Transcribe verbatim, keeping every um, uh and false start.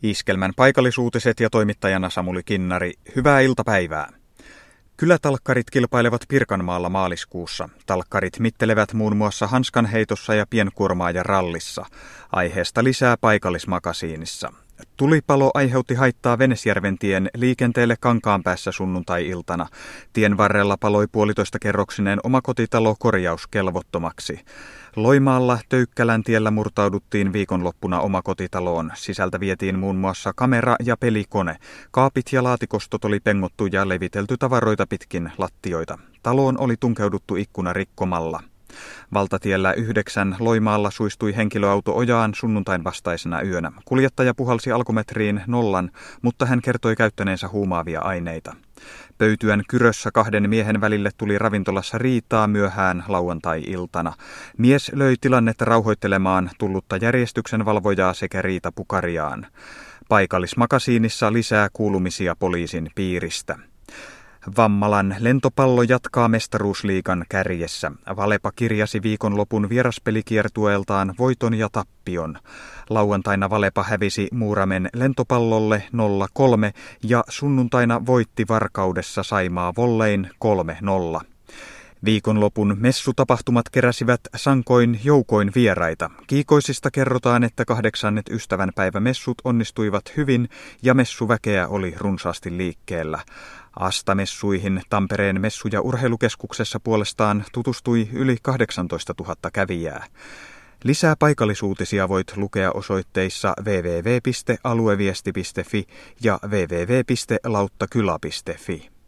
Iskelmän paikallisuutiset ja toimittajana Samuli Kinnari. Hyvää iltapäivää. Kylätalkkarit kilpailevat Pirkanmaalla maaliskuussa. Talkkarit mittelevät muun muassa hanskanheitossa ja pienkuormaajarallissa. Aiheesta lisää paikallismakasiinissa. Tulipalo aiheutti haittaa Venesjärventien liikenteelle Kankaanpäässä sunnuntai-iltana. Tien varrella paloi puolitoista kerroksinen omakotitalo korjauskelvottomaksi. Loimaalla Töykkäläntiellä murtauduttiin viikonloppuna omakotitaloon. Sisältä vietiin muun muassa kamera ja pelikone. Kaapit ja laatikostot oli pengottu ja levitelty tavaroita pitkin lattioita. Taloon oli tunkeuduttu ikkuna rikkomalla. Valtatiellä yhdeksän Loimaalla suistui henkilöauto ojaan sunnuntain vastaisena yönä. Kuljettaja puhalsi alkometriin nollan, mutta hän kertoi käyttäneensä huumaavia aineita. Pöytyän Kyrössä kahden miehen välille tuli ravintolassa riitaa myöhään lauantai-iltana. Mies löi tilannetta rauhoittelemaan tullutta järjestyksenvalvojaa sekä riitapukariaan. Paikallismakasiinissa lisää kuulumisia poliisin piiristä. Vammalan lentopallo jatkaa mestaruusliigan kärjessä. Valepa kirjasi viikonlopun vieraspelikiertueeltaan voiton ja tappion. Lauantaina Valepa hävisi Muuramen lentopallolle nolla kolme ja sunnuntaina voitti Varkaudessa Saimaa Volleyn kolme nolla. Viikonlopun messutapahtumat keräsivät sankoin joukoin vieraita. Kiikoisista kerrotaan, että kahdeksannet ystävänpäivämessut onnistuivat hyvin ja messuväkeä oli runsaasti liikkeellä. Astamessuihin Tampereen messu- ja urheilukeskuksessa puolestaan tutustui yli kahdeksantoistatuhatta kävijää. Lisää paikallisuutisia voit lukea osoitteissa double-u double-u double-u piste alueviesti piste fi ja double-u double-u double-u piste lauttakyla piste fi.